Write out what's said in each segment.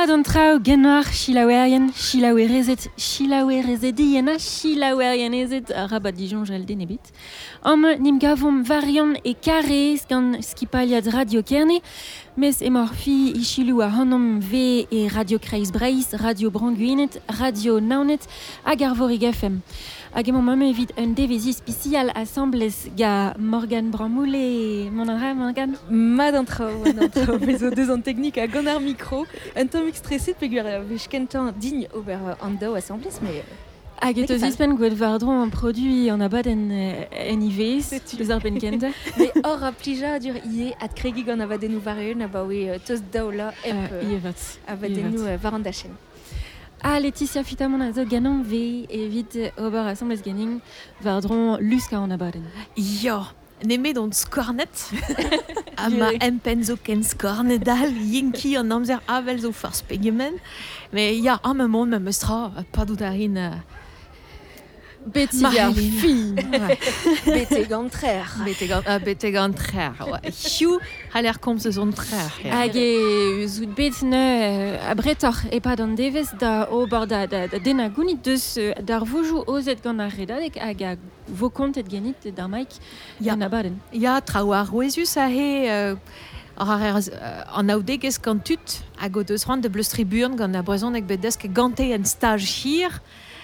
Madon trao genoar chilawerien, chilawerezediena, chilawerien rabat Dijon jelde nebit. Nim gavom varion e karez gant skipaliad radio kerne, mes emorfi ichilou a honom ve e radio Kreis Breis, radio Branguinet, radio Naunet, hag ar vorig FM. Hag emo mame evit un devezi spécial assemblez ga Morgan Bramoule, mon anra Morgan? Madon trao, mes o deus an technique a gant ar micro, un tom extreset pegur vech kentan digne ober an dao assemblez, mais... Hag eto zispen gwed vardron an produit an abad en ivez, eus ar benkent. Mais hor a plija dur ie at kregi gant avadennou vareun, abaoe tost daola Ievat. Avadennou varand da chen. Laetitia fitamon a zo ganon ve evit ober assemblez ganing vardron luska an abaden. Ja, nemet on skornet. Ma empenzo ken skornedal, yinki an amzer avel zo farz pegemen. Mais ja, am mont me mestra, padoudarin... Betty a fi. Bete gantrer. Bete gantrer, ouais. Hiu, a l'air kom se zon trer. Hag zout bet ne a bretor e pad an devez da ober da dena gounit deus d'ar vojou ozet gant ar redadek hag a vo kontet genit d'ar maik an abaden. Ja, trao ar roezus a he... an aoudegez gant tut hag o deus ran de bleustriburn gant a brezonek bedesk gante en stage hir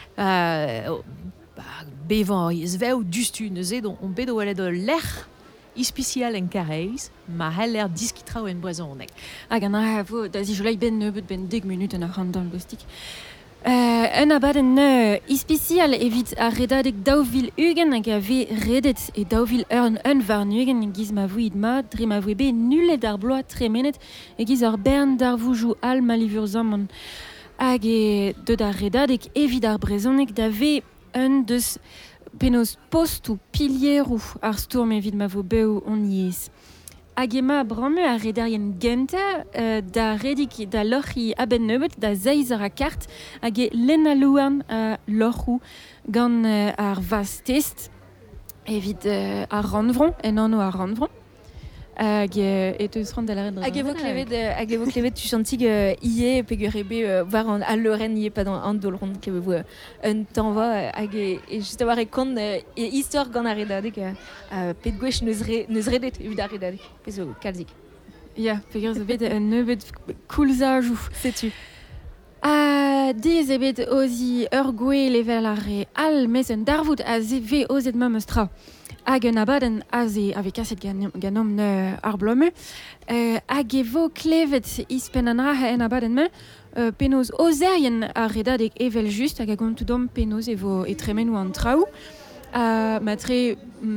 bevan ez veu dustu neuze don on bedo alet o l'er ispicial en kareiz ma heller diskitrao en brezonek. Hag an ar vo da zijolai ben nebeut ben 10 minut an ar randan bostik. Un abaden ispicial evit a redadek daouvil ugen hag a ve redet e daouvil un varnugen giz ma vouid ma dre ma voe be nulet ar bloa tremenet e giz ar bern d'ar voujou al malivur zamon hag e deud ar redadek evit ar brezonek da ve un deus penaos postou pilierou ar stourm evit ma vo beu on yez. Hag ema brame a redarien genta da redik da lorri aben nebeut da zeiz ar a kart hag e lenn a louan a lorrou gant ar vas test evit ar ranvron en anno ar ranvron hag et eus ran da la red. Hag evo klevet tu chantig ie pegur ebe war an al loren ie pad an dolron kevo vo un tanva hag e just war e kont e histoire gant ar redadek pet gwech neus redet evit ar redadek pezo kalzik. Ya, pegur zo bet un nebeut koulzajou. Setu. Diz ebet ozi ur gwe level ar re al mes un darvout a ve ozet ma meustra. Hag un abaden aze ave kaset ganom ne ar blome. Hag evo klevet ispen an rahe en abaden me penaos ozerien ar redadek evel just hag a gont dom penaos evo etremenou an traoù. Matre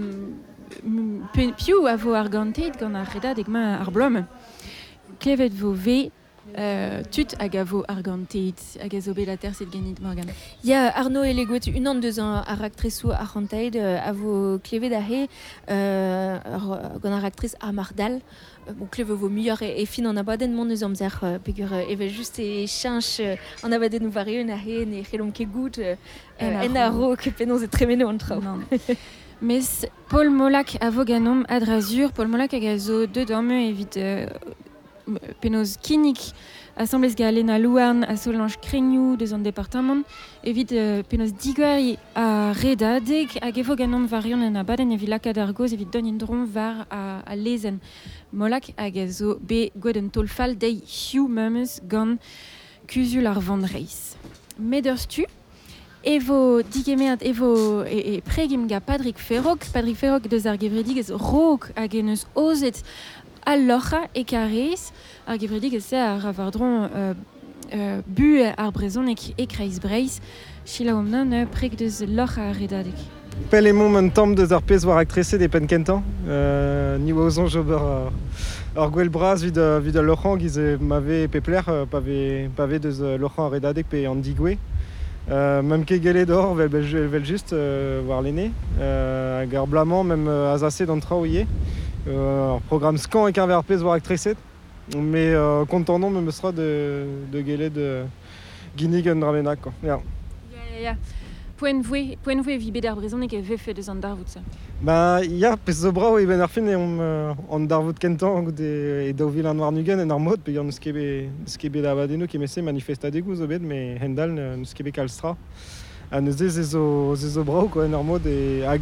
piou a vo ar gantet gant ar redadek ma ar blome. Klevet vo ve tut hag a vo ar gantet hag a zo bet la terset genit Morgan. Ya Arnaud e legouet un an deus ar aktresou ar rantaid a vo klevet a he gant ar aktres a Mardal. Bon, klevet vo muioc'h e fin an abaden mont eus amzer pegur evel just e chanch an abaden ou vareun a he ne c'hellom ket gout en a ro ke penaos e tremeno an trao. Mes Paul Molac a vo ganom adrazur, Paul Molac hag a zo deud amme evit penaos kinnik assemblez ga Lena Louarn a Solange Krignou deus an departament evit penaos digwari a redadek hag evo ganom varion en abaden evit lakad ar goz evit don indron var a lezen Molac hag a zo be gwed un tolfal dei hiu memes gant kuzul ar vandreiz. Met ur stu evo digemeat evo e pregim ga Patrick Ferrok deus ar gevredigez rok hag en eus ozet al locha e karez ar gevredigez ar vardron bu ar brezonek e Kreis Breis chilaom nan preg deus locha ar redadek. Pelemont un tamm deus ar pezh war aktreset e pen kentan. Ni oa ozon jober ar gwell braz vid al lochan giz ma ve pepler pa ve deus lochan ar redadek pe an digwe. Même ket gele d'or vel just war lene hag ar blamant même azase d'an traoù ie. Programme skan e karver ar pezh war aktreset. Mais kontanon me meustra de gele de ginig un dramenak. Ya. poenvue vi beder brezhoneg e vefe deus an darvoud ça. Ben, ya, pez zo brao e ben ar fin on darvoud kentan goude e daouvil an war-nugen en ar mod, pe neus kebe da badeno kemese manifestadegou zo bet, me hendal neus kebe kalstra. A neus ze zo brao quoi, en ar mod, e hag...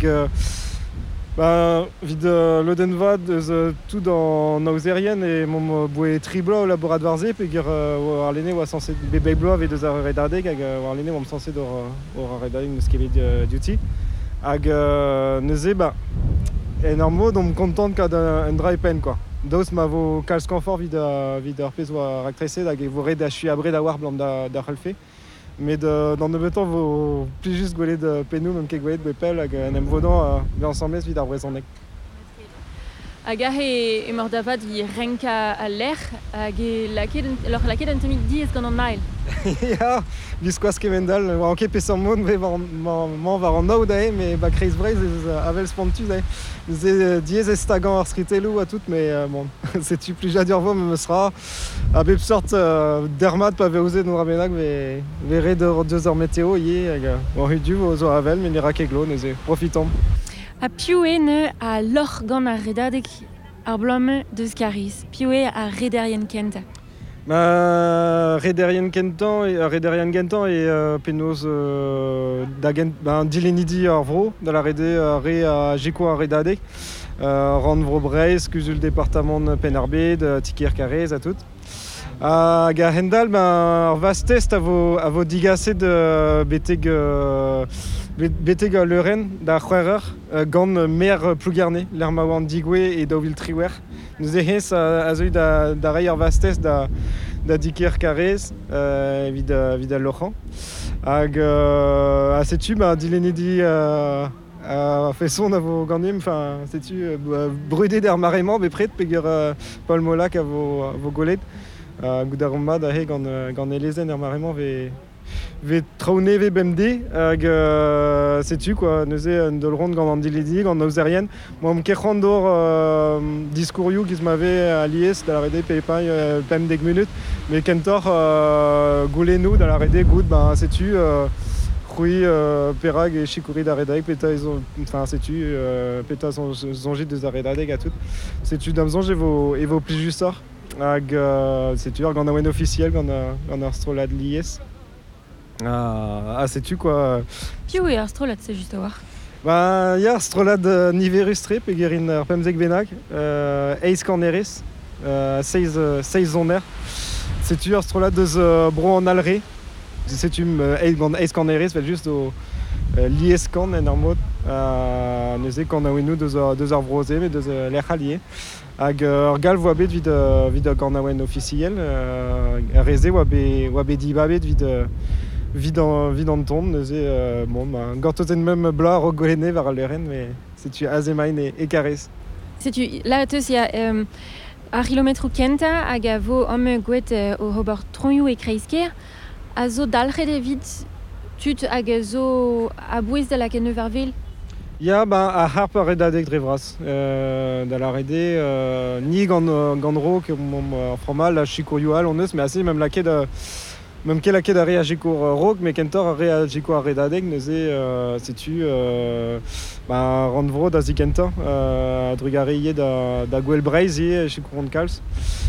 vid lodenvad eus tout an naouzerien e mom boe tribla o laborat varze pe ger war lene oa sanse bebei blo ave deus ar redadeg hag war lene oam sanse d'or ar redadeg neus kebe duty hag neuze en ar mod om kontant kad un dry pen quoi. Daoust ma vo kalz kanfor vid ar pez oa raktresed hag e vo red a chui abred a war blant da c'halfe. Mais dans de beton, vous plus juste gouler de penou, même que gouler de bepel, avec un vodan, bien ensemble, vite à brezhoneg. Hag e mordavad i renka a l'air, hag laket an temik diez gant an mail. Ya, biskoaz kemendal, war anke pesan mod, man war an nao dae, mais kreiz breiz avel spontu dae. Ze diez estagan ar skritelou a tout, mais bon, setu plus jadur vo, me sera a bep sort dermat pa veouzet no rabenag, ve red deus ar meteo ie, hag war hu du zo avel, mais ne rakeglo, neuze profitom. A piou ne a lor gant ar redadeg ar blom deus kariz. Piou a rederien kenta. Rederien gentan e penaos dilenidi ar vro, da la rede re a jeko ar redadeg. Ran vro breiz, kuzul departament Penarbed, Tikier Karez a tout. Hag a hendal, ar vastest a vo digaset beteg leuren da c'hwerreur gant mer plougarne, l'er ma oan digwe e daouvil triwer. Nous hez a zeu da rei ar vastest da Tikier Karez vid a loc'han. Hag a setu dilenidi a feson a vo gandim, setu brudet d'ar marement bepret pe ger Paul Molac a vo golet. Goudaromma da he gant elezen ar marement ve traoune ve bemde hag setu quoi, neuze un dolrond gant an diledi gant naouzerien. Moi am kec'han d'or diskourioù giz ma ve a liez da la rede pe pem deg minut, mais kentor goulenou da la rede gout setu c'hwi perag e chikouri da redadeg peta setu peta zonjit deus a redadeg a tout. Setu dam zonj e vo pli justor. Hag setu ar gant a oen officiel gant ar strolad liez. Setu quoi. Piou ar strolad, c'est juste a war. Ya ar strolad niverustre pe gerin ar pemzek bennak, eiz kanerez, seiz zoner. Setu ar strolad deus bro an alre. Setu eiz kanerez, fel just o liez kan en ar mod. Neuze kan a oen deus ar vroze, met deus l'er c'halier. Hag ur gal voa bet vid gant a oen officiel, reze oa bet dibabet vid an ton, neuze gantozen mem bla ro golene war al leuren, mais setu azemain e karez. Setu, la teus ya ar kilometrou kenta hag a vo homme gouet o hobor tronioù e kreizker, a zo dalc'het evit tut hag a zo a bouez da la ken varvel. Ya, a harp a redadeg dre vras. Da la rede, ni gant ro ket ar fromal a chikourioù all on eus, mais assez même laket a re a jikour rog, mais kentor a re a jikour a redadeg neuze setu ran vro da zikenta a drugare ie da gwell breiz ie chikour an kalz.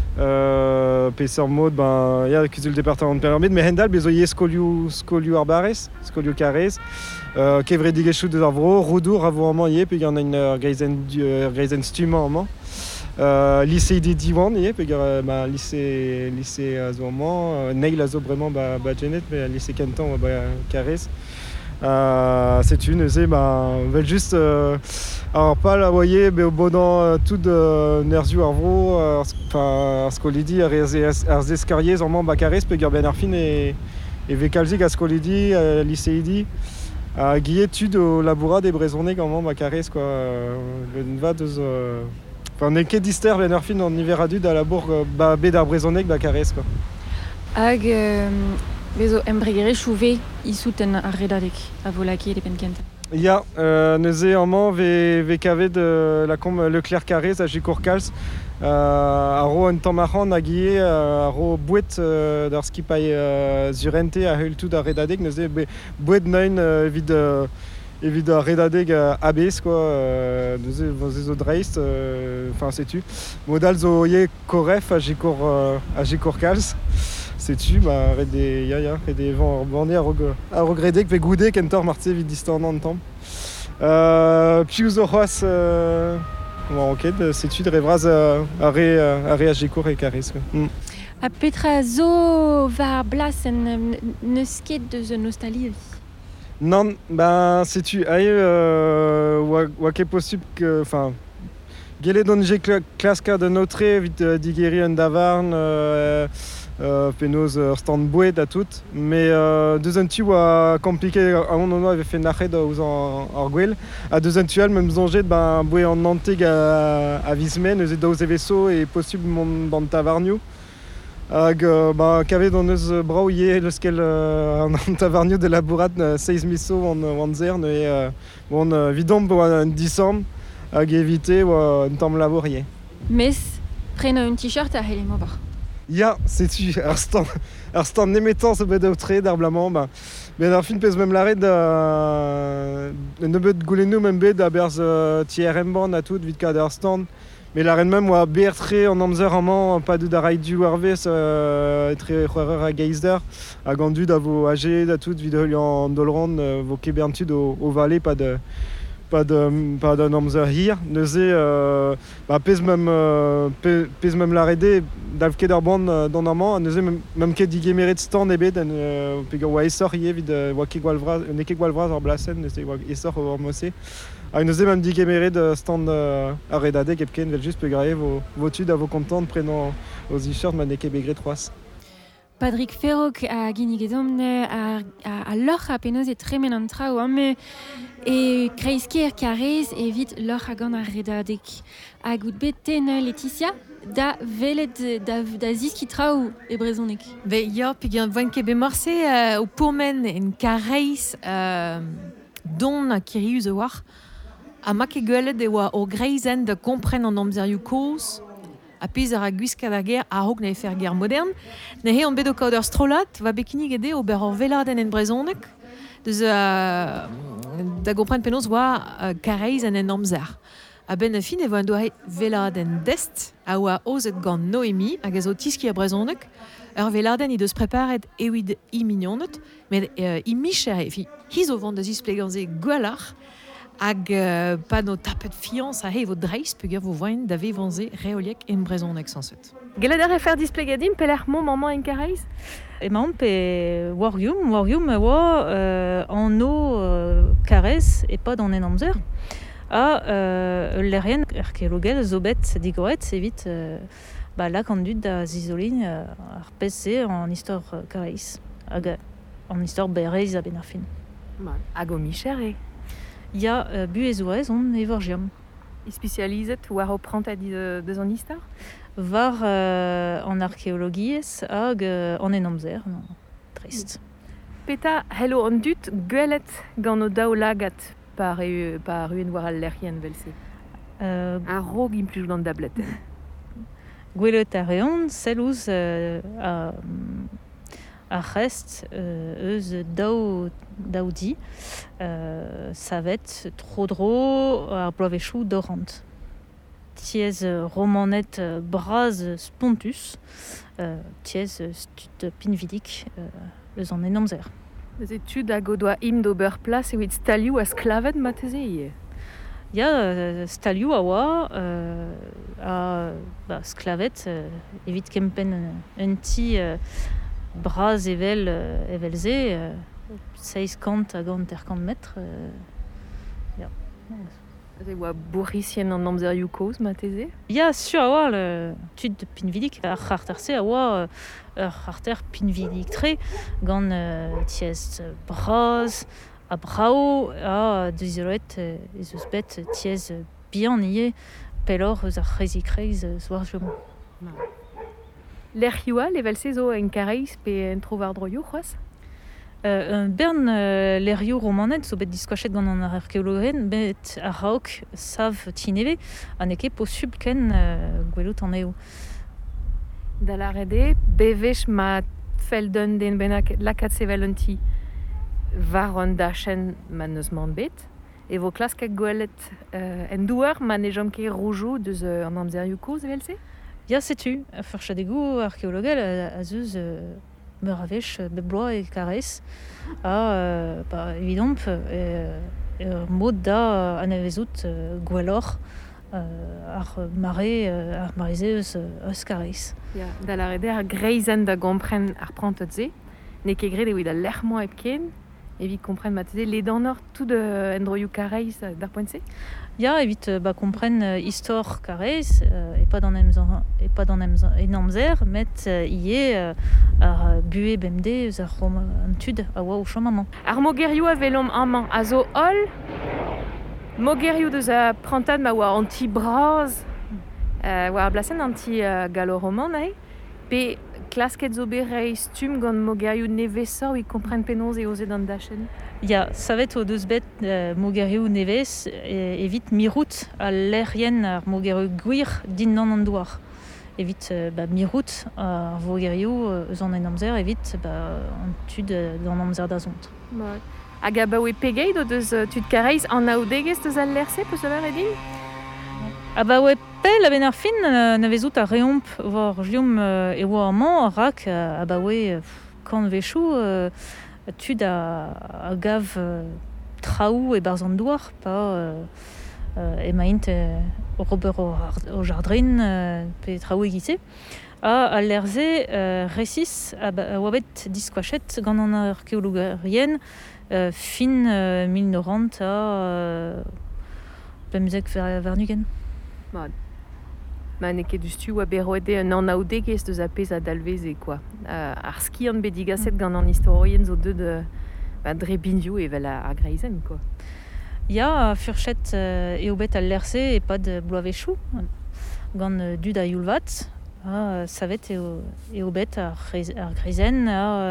Peser mod, ya kuzul departament Penarbed, mais hendal bezo ie skolioù ar barez, skolioù karez. Kevre digechou deus ar vro, roudour a vo amman ie, pe gant un greizen stumañ amman. Lycée de Diwan ie, pe gant lycée a zo amman, neil a zo bremañ genet, mais lycée kentan oa karez. Setu neuze, vel just ar pal a oaie be o bonan tout nerzioù ar vro, ar skolidi ar zeskariez amman karez, pe gant ben ar fin e ve kalzik a skolidi, lycéidi. Guillet tud au laborat des brezhoneg amman karez quoi. Le va deus ne ket dister ben ur fin an niver adud a labour bet ar brezhoneg karez quoi. Hag bezo embregere chouve isouten ar redadeg a vo laket e penkent. Ya, neuze amman ve kavet la komb Leclerc Karez a jikour kalz Aro un tamarran a gie, aro bouet d'ar skipai zurente a heul tout a redadeg, neuze bouet neun evit a redadeg abez, quoi, neuze vos zo dreist, enfin, sais-tu. Modal zo ye koref a jekor kalz. Sais-tu, bah, red des vents bandés à regretter que goudé kentor marté vite distant en temps. Puis aux oros, bon, ok, sais-tu de rêvras à réagir et caris. A petra zo var blas en neusket de the nostalgie. Non, ben sais-tu, aïe, ou qu'est possible que, enfin, gele don j'ai claska de notre vite digéri en davarn. Penaos stand bouet à tout, mais deux antu a compliqué à un moment avait fait nahed aux en gwell à deux antuel même zonget ben bouet en nanteg à vismen aux dos vaisseaux et possible dans tavarniou ag ben qu'avait dans nos brouillé le skel en tavarniou de la bourrade 16 miso en zerne et bon vidom en décembre ag éviter ou un temps laborier. Mais prenne un t-shirt à Hélène Mobar. Ya, sais-tu, ar stand nemetan se bet autre d'arblamment, ben ar fin pez même l'arrêt de nebet goulenou même bet da berz TRM band à tout vite kad ar stand, mais l'arrêt même ou bertré en amzer amant pas de d'araï du warves très horreur à geister a gandu da vo ag da tout vite en dolrand vo kebertud au valet pas d'un amzer hier neuze pez même l'arrêt d'avke d'arband dans amant neuze même ket digemeret stand ebet den pega wa esor ie vid wa ke gwalvraz neke gwalvraz ar blasen neuze wa esor or mose a neuze même digemeret stand a redadeg epken vel just pegae vo tud a vo content prenant aux t-shirts ma neke begret 3. Patrick Ferroc a ginigedom a l'or a penaos et tremen an trao ame e kreisker karez e vite l'or a gant a redadek a gout beten Laetitia da velet da ziski trao e brezonek. Ve ya pig an voen ket bemorse o pourmen en kareiz don a kirius war a ma ke gwelet e oa o greizen de kompren an amzerioù koz a pez ar a gwiskad ar ger a hok na efer ger modern. Ne he an bedo kaout strolat va bekinig ede ober ar veladen en brezonek deus da kompren penaos oa kareiz en amzer. A ben fin e vo an doa veladen dest a oa ozet gant Noemi hag a zo tiski a brezonek. Ur veladen i deus preparet evit i mignonnet, met i micher e fi hizo vant deus ispleganze gwelar hag pa no tapet fianz a he vo dreist peogwir vo voen da vevanze reoliek en brezonek sanset. Gelet ar efer displegadim peler momant en kareiz? Emaon pe warioum oa an o karez e pa d'an en amzer. A lerien arkeologel zo bet digoret evit lak an dud da zizolin ar pezse an istor kareiz hag an istor berez a ben ar fin. Hag o micher e? Ya buezouez on evorgiam. I specializet war o prant a deus an istor? Var an arkeologiez hag an en amzer, trist. Peta hello an dud gwelet gant o daou lagat par un war al lerien velse. Un rog implij gant da bleten. Gwelet a reon, sellouz a rest eus daoudi savet trodro ar bloavechou dorant. Tiez romanet braz spontus, tiez stud pinvidik eus an en amzer. Eus etud hag o doa im d'ober plas evit stalioù a sklavet mateze ie. Ya stalioù a oa sklavet evit kempen un ti braz evelze 60 hag an 50 metr. E oa bourricien an amzerioù koz mateze? Ya sur a oa le tud pinvidik ar c'harterse a oa ur c'harter pinvidik tre gant tiez braz a brao a deuzeroet ez eus bet tiez bihan ie pelor eus ar c'hezikreiz war jomon. Lerc'hioù level se zo en kareiz pe en trovar droioù c'hoaz? Bern lerio romanet zo bet diskoachet gant an arkeologen bet a raok sav tineve an eke posub ken gwelot an eo. Da la rede, bevech ma felden den benak lakat sevelenti var an dachen man eus man bet. E vo klaskek gwelet en douar man e jom ket roujou deus an amzer koz evelse? Ya setu, farchadegou arkeologel a zeus meur avech bebloa e karez evidemment mod da anavezout gwellor ar marezeus eus karez. Ya, da la rede ar greizen da gompren ar prantot ze, ne ket gret evit a lec'hmoa epken, evit kompren mateze ledanor tout endroioù karez d'ar poent-se? Ya evit kompren istor karez e pas d'an enamzer met ie ar bue bemde eus ar an tud a oa o chom Ar mogerioù a velom amañ a zo hol, mogerioù deus a prantad ma oa anti-braz, oa ar blasen anti-galoroman pe klasket zo berei stum gant mogerioù nevesor e kompren penaos e oze d'an dachen. Ya, savet o deus bet mogerioù nevez evit mirout a lerien ar mogerioù gwir din nan an douar. Evit mirout ar mogerioù eus an enamzer evit an tud d'an amzer da zont. Hag a baoe pegeit o deus tud kareiz an aodegez deus al lerse peus a ver edin? A baoe pel a ben ar fin navezout a reomp vor jiom e oa amañ rak a baoe kant vechou tud a gav traoù e barzh an douar pa emaint ober o jardrin pe traoù e gise a lerze resis a oa bet diskoachet gant an arkeologien fin 1990 a bemzek vernugen. Ma ne ket du a beroede an aodegez deus a pez a dalveze, quoi. Ar ski an bedigaset gant an historien zo deud dre bindioù evel a greizen, quoi. Ya, furchet eo bet al lerse e pad bloavechou gant dud a youlvat savet eo bet ar greizen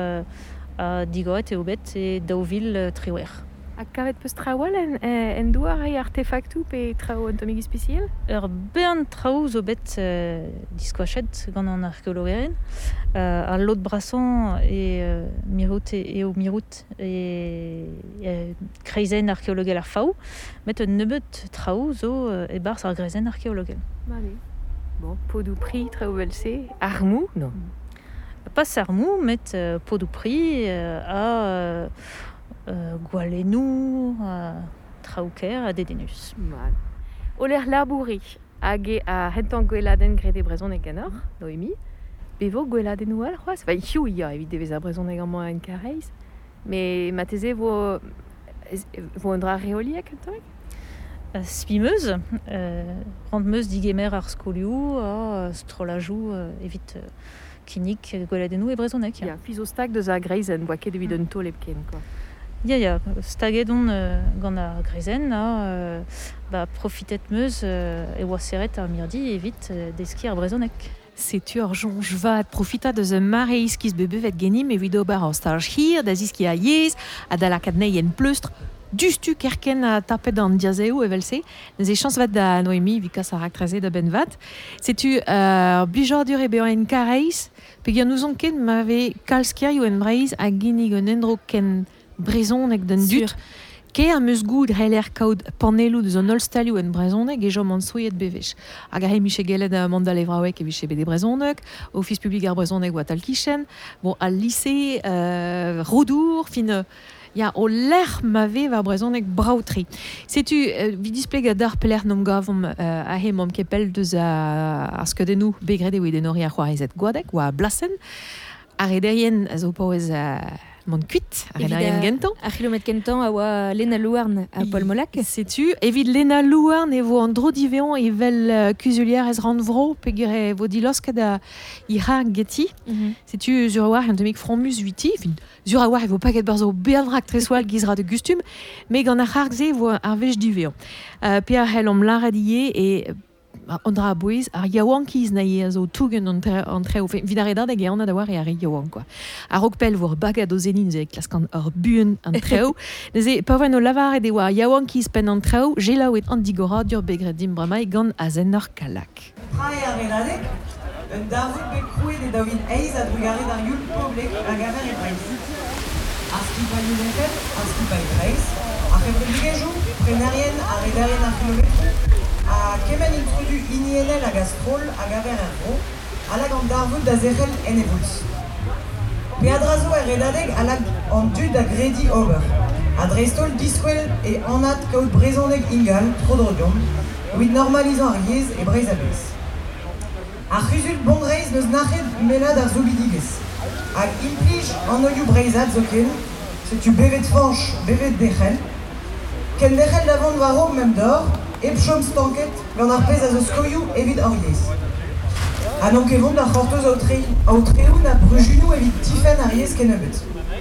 a digoet eo bet e daouvil triwer. Ha kavet peus traoal en douar e artefaktou pe trao antomigi spesiel? Ur bern traoù zo bet diskoachet gant an arkeologien ar lot brasan e mirout eo mirout e kreizen arkeologel ar faou met un nebeut traoù zo e barz ar greizen arkeologel. Bon, podou pri traoù velse, armou, non? Pas armou, met podou pri a gwalennou, traouker a dedenus. O ler labouri hag a hentan gweladen grede brezhonek ganor, Noemi, bevo gweladen oual, c'hoaz? Ba, hiou ya, evit devez a brezhonek an moa en kareiz, me mateze vo un dra reoliek hentonek? Spimeuz, rantmeuz digemer ar skolioù a strolajou evit kinik gweladennou e brezhonek. Ya, fizo stag deus a greizen, boa ket evit un tol epken, quoi. Ya, stagedon gant a greizen profitet meuz e oa seret ar mirdi evit deski ar brezhonek. Setu ur jonjvat profita deus mareiz kiz bebevet genim evit ober ar staj hir da ziski a yez a da lakad nei en pleustr dustu kerken a tapet an diazeo evelse nes e chans vat da Noemi vikas a raktreze da ben vat. Setu blijordur e beoen en kareiz pe gant ouzon ken mave kalskiaioù en breiz a ginig un endro ken brezhonek den dut. Ke a meus goud heller kaout panelou deus an olstalioù en brezhonek e jom an souiet bevech. Hag a miche gelet a mandal evraouek e viche bede brezhonek, office public ar brezhonek oa tal kichen, bon, al lycée, rodour, fin... Ya, o ler ma ve va brezhonek braoutri. Setu, vi displeg a dar peler nom gavom a he mom kepel deus a skedenou begrede oe denori a c'hoarezet gwadek, oa blasen. A rederien a zo paouez mon kuit, a rederien gentan. A kilomet gentan a oa Lena Louarn a Paul Molac. Setu, evit Lena Louarn e vo an dro diveon e vel kuzulier ez rand vro pegre vo dilosket a ira geti. Setu, zur a war an demik fromus viti, fin, zur a war e vo paket barzo bean rak tresoal gizra de gustum, me gant a c'hargze vo ar vech diveon. Pe a hel om laradie e ondra bouiz ar yaouankiz naie zo tougen an treo vidaredadeg e anna da war e ar yaouan quoi. Ar rokpel vor bagad o zenin ze klaskan ar buen an treo. Neze pavan o lavar e de war yaouankiz pen an treo, jelaouet an digora dur begret dimbramae gant Azenor Kalak. Trae ar redadeg, un darvout bet krouet e daoin eiz a drugare d'ar yul poblek a gaver e breiz. Ar skipa yulefet, ar skipa e breiz, ar chevre digejou, prenarien ar redarien ar kilometro, a kemen introdu inienel a gastrol a gaver er ro, a lag an darvout da zerel en evouz. Pe adrazo er redadeg a lag an dud a gredi ober. A dreistol diskwel e anat kaout brezoneg ingal, trodrodion, ouit normalizan ar yez e breiz a bez. Ar c'huzul bondreiz neus nachet melad ar zobidigez. Hag implij an oioù breizat zo ken, setu bevet fanch, bevet dechel. Ken dechel davant varo mem d'or, eb chom stanket gant ar pez a zo skoioù evit ar yez. Anonk evont d'ar c'hortoz aoutreoù na brujunou evit tifen ar yez ken ebet.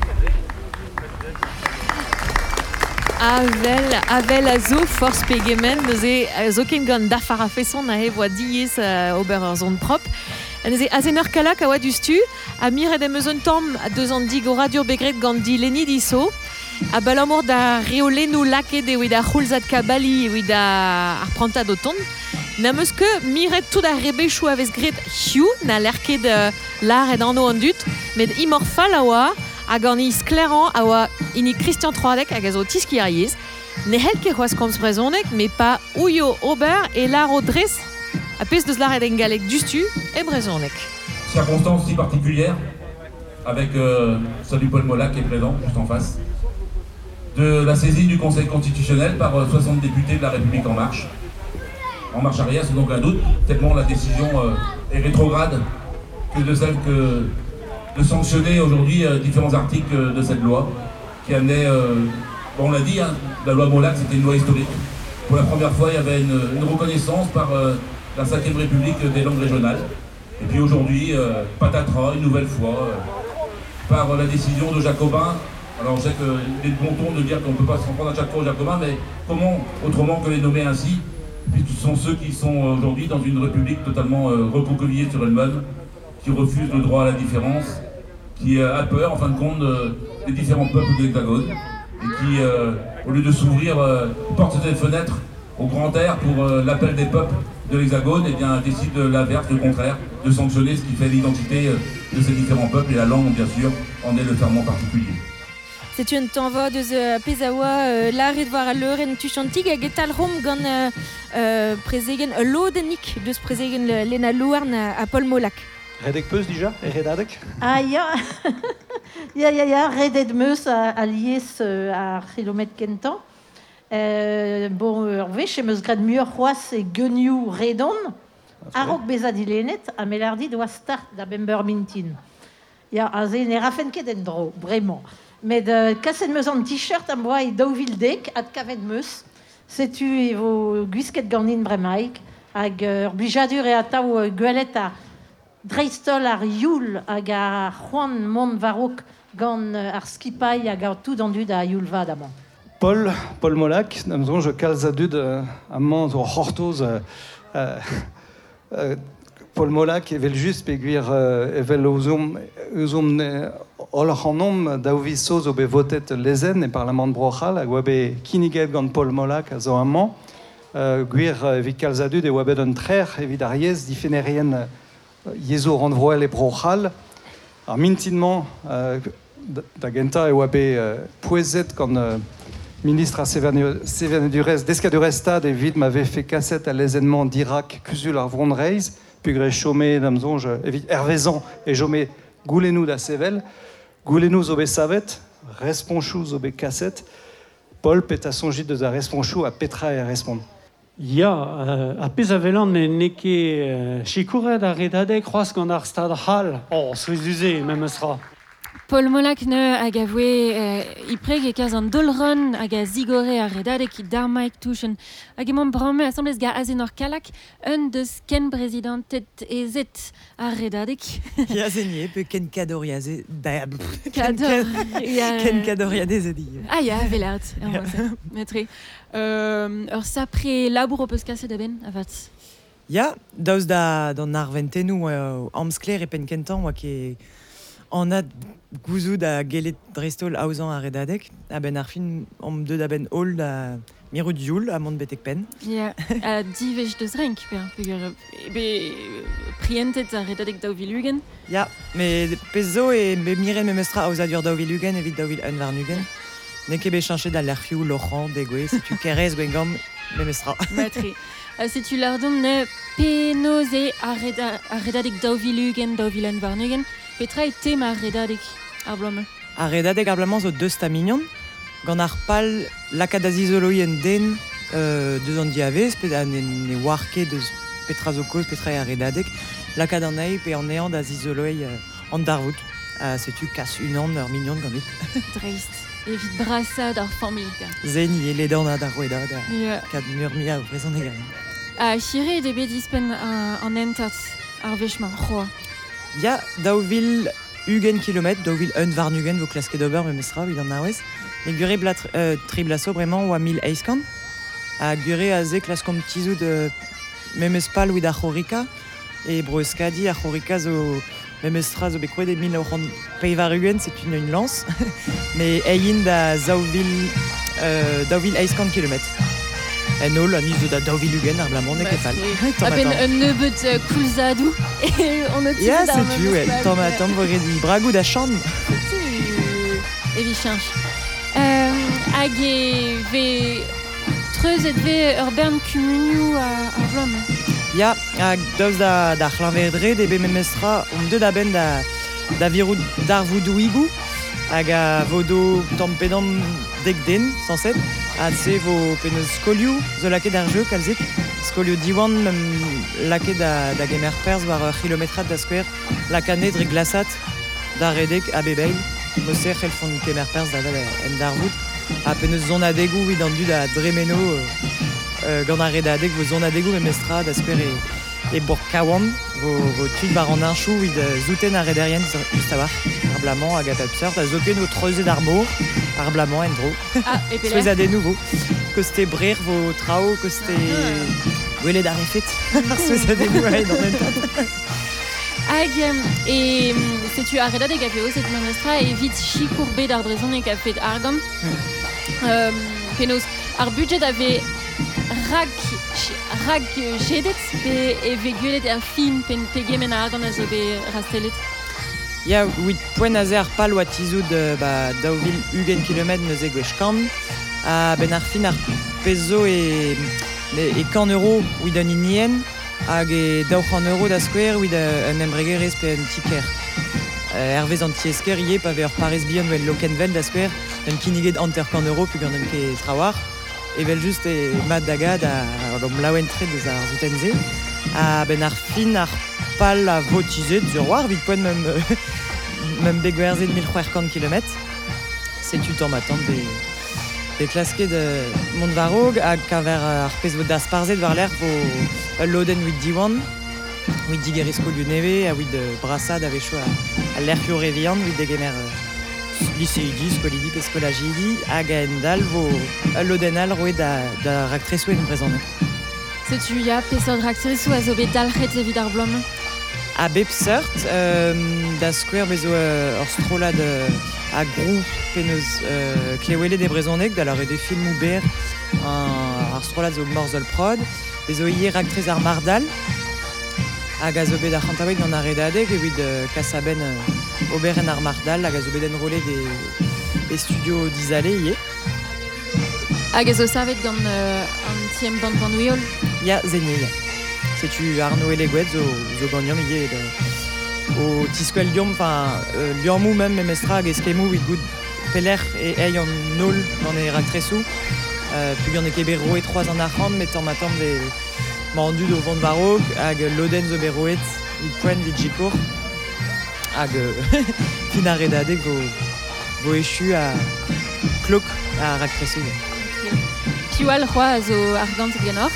Avel a zo force pegemen, neuze zo ken gant dafar a feson a hevoa diez ober ar zon prop. Neuze Azenor Kalak a oa dustu, a miret em eus un tamm a deus an dig o radio begret gant di Leni Diso, a balamour da reolennou laket e oe da c'houlzad kabali e oe da ar prantad o ton. Na meus ke miret tout a rebechou a vez gret hiou, na lerket lar ed anno an dut, met imor fall a oa, hag an iz kleran a oa ini Christian Troadek hag a zo tiski ar yez. Ne hel ket c'hoaz komz brezonek, me pa ouio ober e lar o dres a pez deus lar ed engalek dustu e brezonek. Circonstance si particulière, avec celui Paul Molac qui est présent, juste en face, de la saisine du Conseil constitutionnel par 60 députés de la République En Marche. En marche arrière, c'est donc un doute, tellement la décision est rétrograde que de celle de sanctionner aujourd'hui différents articles de cette loi qui amenait, on l'a dit, hein, la loi Molac c'était une loi historique. Pour la première fois, il y avait une reconnaissance par la 5e République des langues régionales. Et puis aujourd'hui, patatras, une nouvelle fois, par la décision de Jacobin. Alors je sais qu'il est de bon ton de dire qu'on ne peut pas s'en prendre à chaque fois aux Jacobins, mais comment autrement que les nommer ainsi, puisque ce sont ceux qui sont aujourd'hui dans une république totalement recroquevillée sur elle-même, qui refuse le droit à la différence, qui a peur en fin de compte des différents peuples de l'Hexagone, et qui, au lieu de s'ouvrir, porte cette fenêtre au grand air pour l'appel des peuples de l'Hexagone, eh bien, décide de l'inverse, le contraire, de sanctionner ce qui fait l'identité de ces différents peuples, et la langue, bien sûr, en est le ferment particulier. C'est un tanva deus pezaoa laret war a leuren tuchantig hag etal rom gant prezegen lodenik deus prezegen Lena Louarn a Paul Molac. Redek peus dija, redadek? Ah ya, ya, redet meus a liez ar kilomet kentan. Bon, veche meus grad muur c'hoaz e genioù redon, a-raok bezadilenet a melardi doa start da bember mintin. Ya, a ze ne rafen ket en dro, bremañ. Met kaset meus an t-shirt am boa e daouvildek ad kavet meus, setu e vo gwisket ganin bremaik, hag ur blijadur e atav gwelet a dreistol ar youl hag a c'hoant mont varok gant ar skipai hag ar tout an dud a youl vad amañ. Paul Molac, namzon je kalz a dud amant zo c'hortoz Paul Molac evel just peguir evel ouzom ol an om daouviso zo be votet lezen e parlament brochal hag oa be kiniget gant Paul Molac a zo amant gwir evit kalz a dud e oa bet un trer evit ar yez difenerien yezo randvroel e brochal ar mintinman da genta e oa be pouezet gant ministre a Séverne-Durez, Descadurestad evit m'avait fait cassette à l'ézénement d'Irak, kusul ar vrondreiz, pugre chomé d'amzonge, evit hervezan et jomé goulenou da Sevel, goulenou zo be savet, responchou zo be cassette, Paul pet a sonjit deus a responchou a petra e respond. Ya, a pez a velan neke chikouret a redadek c'hoaz gant ar stad hal. Oh, souizuze, même esra. Paul Molac ne hag a voe ipreg e kaz an dolron hag a zigore a redadek I darmaik touchen hag emañ brame assemblez ga Azenor Kalak un deus ken prezidentet ezet a redadek. Ya zenye pe ken kadoriaze Kador ken kadoriadez edi. Ah ya, velart. Metre. Ur sapre labour o peus kaset da ben avat. Ya, daouz da d'an arventenou amskler e penkentan oa ket an a gouzout a gelet drestol aouzan a redadek, a ben ar fin om deud a ben hol da mirud dioul a mont betek pen. Ja, a divech deus renk, peogwir prientet a redadek daouvilugen. Ya, me pezo e miren me mestra aouzadur daouvilugen evit daouvil un varnugen. Ne ket be chanche da l'erfioù Laurent degwe, si tu kerez gwengam me mestra. Matri. Si tu lardom ne penoze a redadek daouvilugen, daouvilen varnugen, petra e tem a redadek ar blomme. A redadek ar blamant zo deus ta mignon, gant ar pal laka da zizoloi en den deus an diavez, pe da ne warke deus petra zo koz, petra e a redadek, laka d'an eip e an ean da zizoloi an darvout. Setu kas unan ur mignon gant et. Dreist. Evit brassad ar familh. Zeni e ledan a da roeda da Ja. kad murmia o brezon egan. A chire de bet dispen an entat ar vechman, c'hoa. Ya, daouvil ugen kilomet, daouvil un varnugen vo klasket d'ober me mestra, vid an naouez. E gure triblaso bremañ oa 1000 eiskan. A gure a ze klaskom tizou de memespal ouid a chorika. E breuskadi a chorika zo memestra zo bekouet e 1000 euron peivarugen, c'est une lance. Mais ein da daouvil eiskan kilomet. En ol, an izo da daouvilugen ar blamant nek e pal. A ben un nebeut koulzadou. Et on a tiré Ya, d'ar setu, ouais. Tamm vore di bragoù da chan. Evi chanch. Hag e ve treuzet ve ur bern kumunioù ar blomme. Ya, hag daouz da c'hlanverdre de be memestra deud a ben da virou darvoudouigou hag a vodo tampedam dek den, sanset, a se vo peneus skolioù zo lake d'ar jeu kalzik. Skolioù diwan mem lake da gemer perz war kilometrat da skwer lakanet dre glasat da redek a bebeil. Moser c'hell font kemer perz da en darvoud. A peneus zon adegou vid an dud a dremeno gant a redadek vo zon adegou memestra da skwer e bourg-kawan vo tuit war an inchou vid zouten a rederien just a war ar blamant hag a pepseur da zoken vo treuzet ar mor ar blamant en dro. Ah, e peler. Souez a den nouveau. Koste brer vo trao, koste gwelet ar efet. Souez a den nouveau en entat. Hag setu a redadek a fe oset memestra evit chikourbet ar brezonek a fet argam. Penaos ar budget a ve rag jedet pe e ve gwelet ar fin pegemen a argam a zo be rastelet. Ya, wit poen a ze ar pal oa tizout daouvil ugen kilomet neus e gwech kam. Ben ar fin ar pezo e 100 euro wid an inien hag e 200 euro da skwer wid un embregerez pe un tiker. Hervez an tiesker ie pa ve ur parez bihan oel lokenvel da skwer un kiniget anter 100 euro pu gant un ket trawar. Evel just e mat da gad a gom laouentre deus ar zoutenze. Ben ar fin ar pal a votizet sur war vid poen mem begwerzet 1400 km. Setu tamm attend de klasket de Montvarog hag kaver ar pez vo da sparzet war l'er vo loden wid diwan wid digerisko liu neve a wid brassad a vecho a l'erkio revian wid degemer lycéidi, skolidi pe skolagidi hag a endal vo loden al roe da raktresou en brezonek. Setu ya pesod raktresou a zo bet dalc'het evit ar blomme. A bep seurt, da skwer bezo ur strolad a grou peneus klewele de brezonek da la de film ou ber ar strolad zo morzol prod bezo ie raktrez ar mardal hag a zo bet ar c'hantabek gant ar redadek evit kasaben ober en ar mardal hag a zo bet en rolet de studio d'Izale ie. Hag a zo savet gant an tiem bandouiol. Ya, zenye ya. Setu Arnaud et Legouet zo ganniam ie o tiskwel liom, liamou mem memestra hag eskemou wid gout peler e ei an nol gant e raktresou. Pu gant e keber roet 3 an arc'hant, met tamm de mandud o vont varog hag loden zo be roet vid poen vid jikour hag fin a redadek vo echu a klok a raktresou. Pioual c'hoa a zo ar gant genor.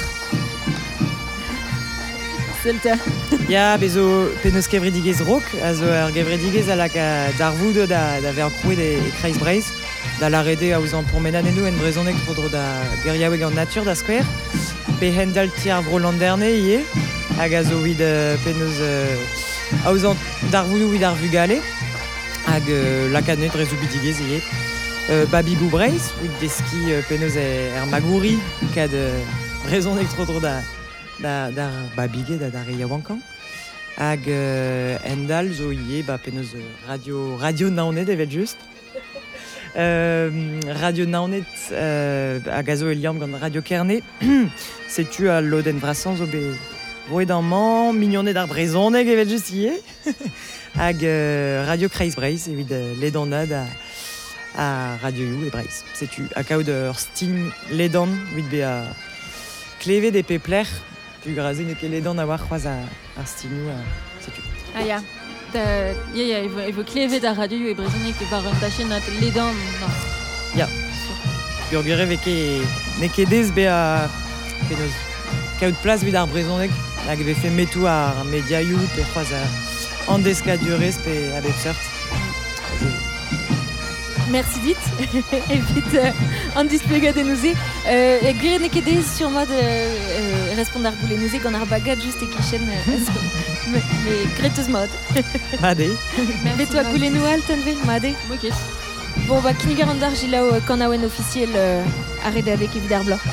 Selta. Ya, bezo peneus kevredigez rok, a zo ar gevredigez a lak darvoud da ver krouet e kreiz breiz, da la rede a ouzan pourmenan enou en brezonek tro da geriaoueg an natur da skwer, pe hendal ti ar vrollanderne ie, hag a zo vid penaos aouzant d'ar voulou vid ar vugale hag lakanet rezo bidigez eo. Babigou Breiz, vid deski penaos magouri kad brezon tro d'ar babige d'ar yawankan. Hag endal zo ie penaos radio naonet evel just. Radio naonet hag a zo eliam gant radio kerne. Setu a loden vrasan zo be roed an man, mignonnet d'ar brezoneg evel just ie. Hag radio Kreiz Breiz evit ledannad a radio you e Breiz. Setu a kaout ur sting ledan evit be a klevet e pepler pu graze ne ket ledan a war c'hoaz ar sting you setu. Ah ya. Il veut klevet da radio e brezhoneg e bar da chenat ledan. Ya. Ur gure veke ne ket dez be a penaos kaout plas vid ar brezhoneg hag ve fe metou ar media you pe c'hoaz an deskadurez pe a bep seurt. Merci dit. Evit an displegat e nouze. E gure ne ket dez sur mod respond ar goule nouze gant ar bagad just e kichen me greteus mod. Made. Bet oa goule nou al tonvel, made. Ok. Bon, kinniger an dar jilao kanaouen officiel a redadek evit ar blog.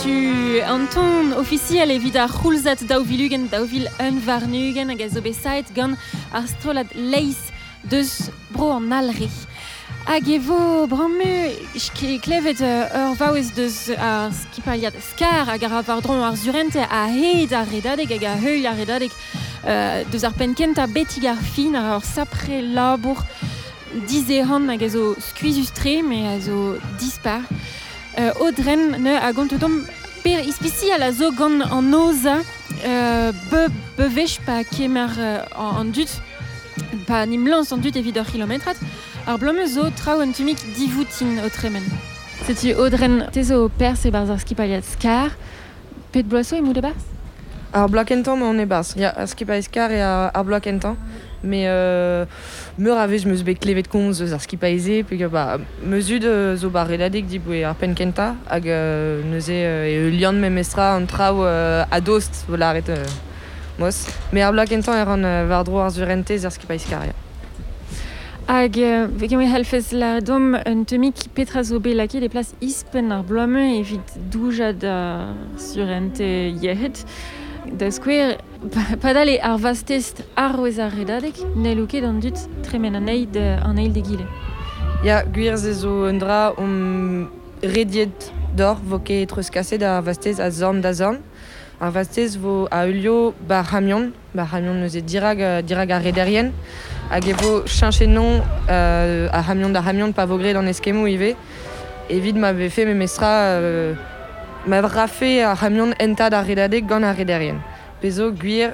tu Anton officiel evit ar c'houlzat daouvilugen daouvil unvarnugen hag a zo besait gant ar strolad leis deus bro an alre. Hag evo bramu klevet ur vaouez deus ar skipaliad skar hag ar avardron ar zurente a hed ar redadeg hag a heuil ar redadeg deus ar penkenta betig ar fin ar sapre labour dizehan hag a zo skuizustre me a zo dispar. Odren ne a gontetom per ispisi a la zo gant an oza bevech pa kemer an dut pa nimlans an dut evit ur kilometrat ar blome zo trao un tumik divoutin o tremen. Setu Odren tezo pers e barz ar skipaliad skar pet bloaso e mou de barz? Ar bloak entan on e barz. Ya ar skipaliad skar e ar bloak entan. Mais meur avech meus bet klevet konz eus ar skipaize peg meuzud zo bar redadeg diboue ar penkenta hag neuze e liant memestra an trao a dost volaret mos. Mais ar bloak entan an vardro ar zurentez ar skipaiz karia. Hag vegem e helfez la dom un temik petra zo bet lake de plas ispen ar bloame evit doujad surente yehet. Da skouer padal e ar vastest ar oez ar redadeg ne louket an dut tremen an eil de gile. Ya, gwir ze zo un dra rediet d'or voke treskaset ar vastez a zorn da zorn. Ar vastez vo a ulio bar hamion neuze dirag ar rederien hag evo chanchenon a hamion da hamion pa vogre d'an eskemou ive. Evit ma vefe memestra ma rafe a hamion enta da redadeg gant a rederien. Pezo gwir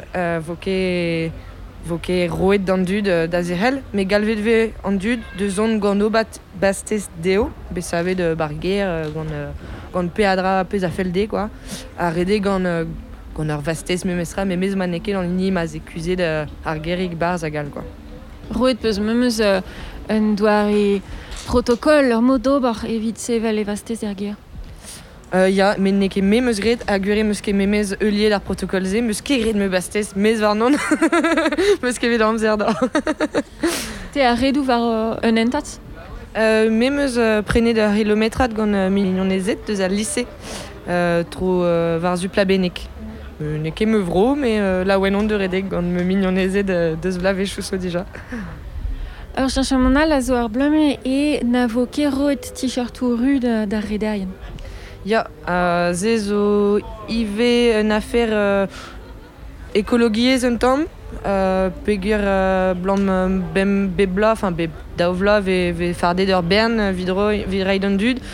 voke roet d'an dud da zerel, me galvet ve an dud de zon gant obat bastez deo, besave de barger gant peadra pez a felde, quoi. A rede gant ar vastez memestra, me mez maneke d'an ini ma zekuzet ar gerig barz a gal, quoi. Roet peus memeus un doare protokol ur mod ober evit sevel e vastez er ger. Ya, men ne ket meus gret a gure meus ket memez euliet ar protokol ze, meus ket gret me bastez mez war non, meus ket vet amzer da. Te a redou war un entat? Meus prenet ar kilometrat gant mignonezet deus al lise tro war zupla benek. Ne ket me vro, mais la oen on de redeg gant me mignonezet deus vlave chouso dija. Ur chanchamonal a zo ar blome e na vo ket roet t-shirtou ru da redaien. Ya, ze zo ive un afer ekologiez un tamm, pegur blant bebla, enfin daouvla ve fardet ur bern vid raid an dud,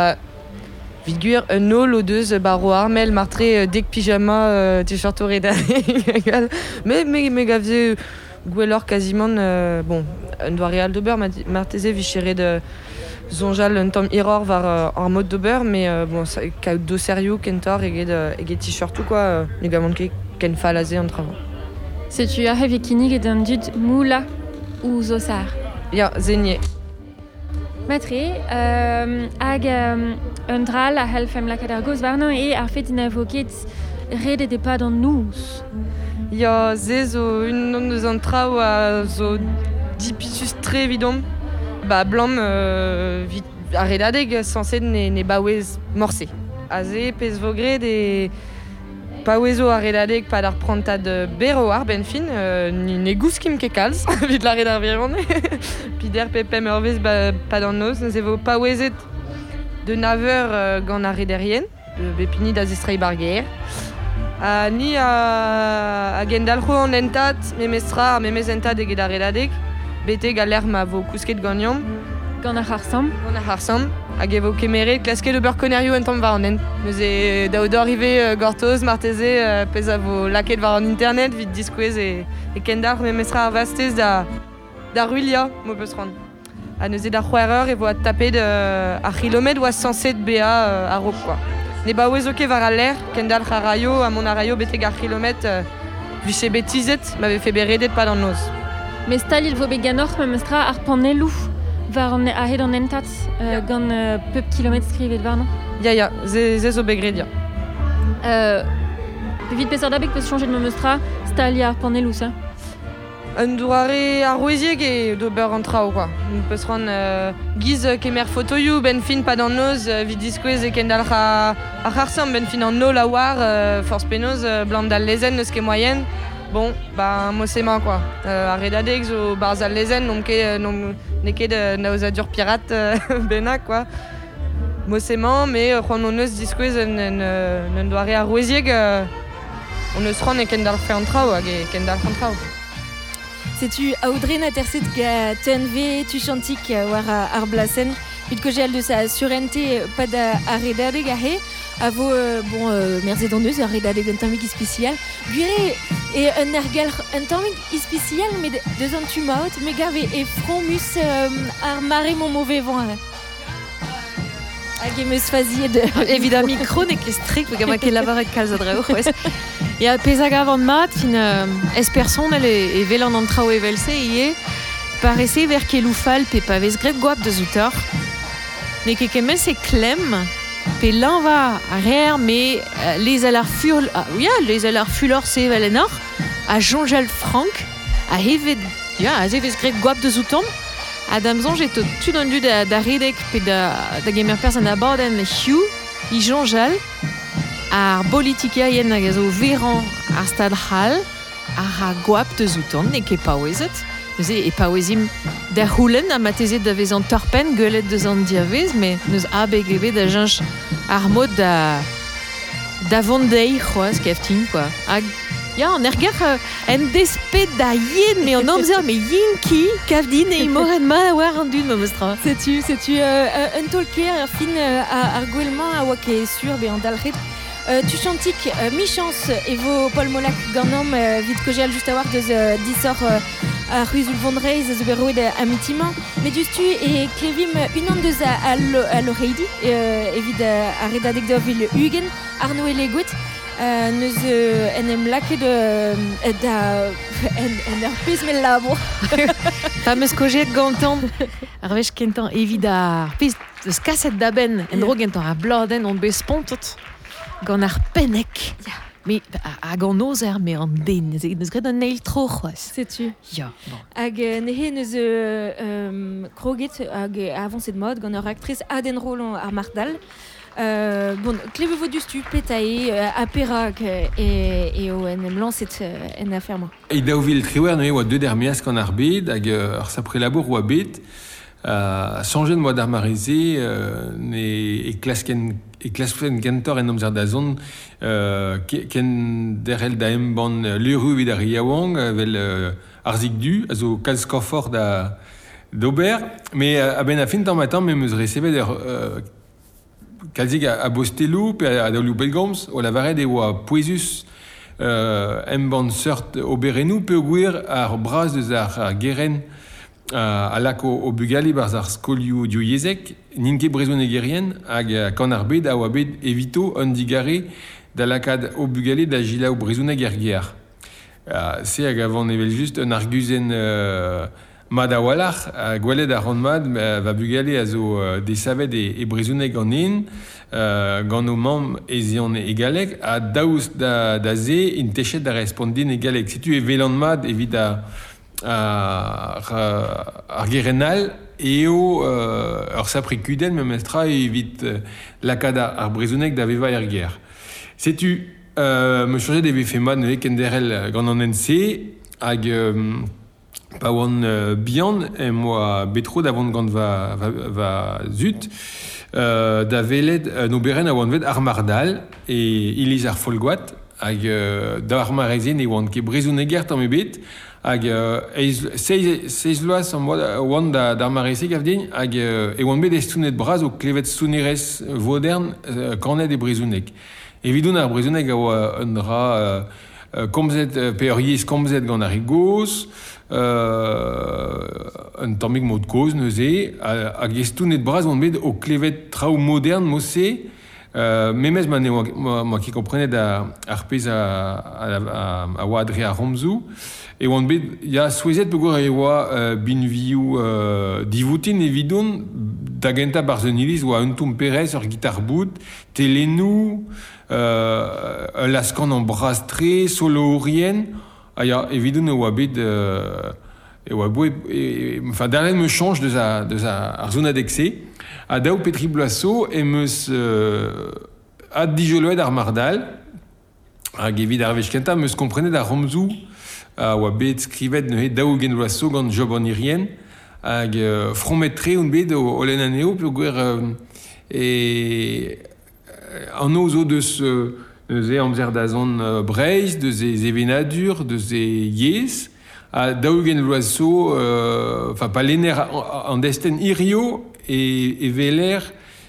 vid gur un ol o deus baro armel martre dek pyjama t-shirt o redadeg. Me gavze gwellor quasiment, bon, un doa real d'ober marteze vichere de zonjal un tamm error var ar mod d'ober, mais bon, kaout do serio kentor eget t-shirtou, quoi, negamant ken falaze an travaux. Setu a hev kinig et un dud moula ou zosar? Ya, zenie. Matre, hag un dral a helfem lakaat ar goz warnan e ar fet in avoket redet e pad an nous. Ya, ze zo un deus an trao a zo dipisus tre vidom. Blam a redadeg sanset ne baouez morse. A ze pez vogre de paouezo a redadeg pad ar prantad bero ar ben fin, ne gouskim ket kalz, vid la red ar viron. Pider pepem ur vez pad an noz, ne vo paouezet de naveur gant a rederien, bepini da zestrei barger. Ni a gendalc'ho an entat, memestra, memez entat eget a redadeg, bete galer ma vo kousket gagnon. Gant ar c'harsam. Gant ar c'harsam. Hag evo kemeret klasket o berkonerio en tamm var an en. Meus e daout arrive gortoz, marteze, pez a vo laket var an internet, vid diskouez e kendar memestra ar vastez da ruilia, mo peus ran. A neuze da c'hwereur e vo a tapet ar kilomet oa 107 BA a rop, quoi. Ne ba ouez oke var a l'air, kendal c'haraio, a mon araio beteg ar kilomet, viche betizet, ma ve fe beredet pad an noz. Mais stalil vo bet ganorc'h memestra ar panelou var ahet an entat gant pep kilomet skrivet varnan. Ya, ze zo begret, ya. Vid peseurt abeg peus changer de memestra, stalil ar panelou, ça? un douare a rouezieg et d'ober en trao, quoi. On peut se rendre guise kemer photoyou, ben fin pas dans nos, vidisquez et kendal a harsam, ben fin en no la war, force penos, blandal lezen, neus ke moyenne. Bon, bah, mossement, quoi. A redadex au barzal lezen, non ket de naosadur pirate, benac, quoi. Mossement, mais quand on neus disquez un douare a rouezieg, on ne se rend et kendal fait en trao, kendal en trao. C'est-tu Audrey Naterset ga TNV tu chantik war ar blasen pit ko gel de sa surente pas à redade gahe avo bon merci dans deux redade un temps spécial gure et un ergel un temps spécial mais deux ans tu maut mais gave et fromus ar maré mon mauvais vent a gameus fazie de évidemment chronique strict parce que la barre de calzadreo il y a pezag avant mat fin esperson et velan en trao et velse ie paraissait vers keloufal pe paves gret guap de zoutor mais que kemen c'est clem pe l'en va arrière mais les alar fur oui les alar fulor c'est valenor à Jean-Jacques Franck à hevet a hevet gret guap de zouton Adamzon j'ai tout donné d'arridek pe da gamer person à borden Hugh i Jean-Jacques ar politika yen hag zo veran ar stad hal ar gwap de zouton ne ket paouezet neus e paouezim der houlen a matezet da vezan torpen guelet de zan diavez mais neus abeg ebe da jinch ar mod da vondei c'hoaz keftin quoi hag ya an erger en despet da yen mais an amzer mais yinki kavdin e imoren ma war an dun mamostra c'est-tu un tolker fin ar gwelman a oa ket sur be an dalret tu chantik mi-chance et vos Paul Molac ganom vite que j'ai juste à voir de dissor à Rusul Vondreis de Beroed à Mitima mais du stu et Clevim une an deus à l'oreidi évid à redadek de ville Hugen Arnaud et Legout neus enem lake de en herpes mais labo fameux kojet gantan arvech kentan évid à pis de skasset d'aben en drogentan a bladen on bespontot gant ar pennek. Mais hag an ozer me an den, neus gret an neil tro c'hoaz. Sais-tu? Ya, bon. Hag nehe neus kroget hag avancet mod gant ur actrice Aden Roland ar Mardal. Bon, kleve vo dustu petae aperak e o en lancet en aferma. E daouvil triwer ne oa deux dermias gant ar bed hag ar sapre labour oa bet chanjet moa d'ar marize e klasken gantor en amzer da zon ken derel da emban luru vid ar yaouang vel arzik du a zo kalskofor d'ober mais a ben a fin tamm atam me meus recevet kalzig a bostelou pe a daoulou belgomz o lavaret e oa poezus emban seurt oberenou pe gwir ar braz deus ar geren a lak o bugali barz ar skolioù diou yezek ninke brezon egerien hag kan ar bed a oa bet evito an digare da lakad o bugali da gila o brezon egergiar. Se hag avon evel just un arguzen mad a walach a gwelet a ran mad va bugali a zo desavet e brezoneg an en gant o mam ezion egalek a daoust da ze in techet da respondin egalek. Setu e velan mad evit ar gerenal eo ur sapri kuden memestra evit lakad ar brezoneg da veva er ger. Setu me chanjet eve fe mad ne kenderel gant an NC hag pa oan bihan e moa betro davant gant va zut da velet no beren a oan vet ar Mardal e iliz ar folgoat hag da ar marezen e oan ke brezonegert am ebet hag seiz loaz oan d'ar marezeg avdin hag e oan bet estounet braz o klevet sounerez vodern kanet e brezoneg. Evidoun ar brezoneg a oa un dra komzet pe ur yez komzet gant ar egoz un tammig mod koz neuze hag estounet braz oan bet o klevet trao modern mosse memez ma ki komprenet ar pez a oa adre a romzou e oan bet ya souezet pe gwer e oa binvioù divoutin evidoun da genta barzen iliz oa un toum perez ur gitar bout telenou laskan an braz tre solo orien Aya, évidemment, ou habite, et ou aboué, enfin, derrière me change de sa zone d'excès. À Dao Petri Blasso, et me à Dijoloed Armardal, à Gévid Arveshkenta, me comprenait da Romzou, ou habite scrivet ne Dao Gen Blasso, gant job en irien, à frometre un bed au Lenaneo, pour guerre, et en ozo de ce. De ces amzer d'azon Breis, de ces événadur, de ces yes, à Daugen l'oiseau, enfin pas l'éner en destin irio et veler,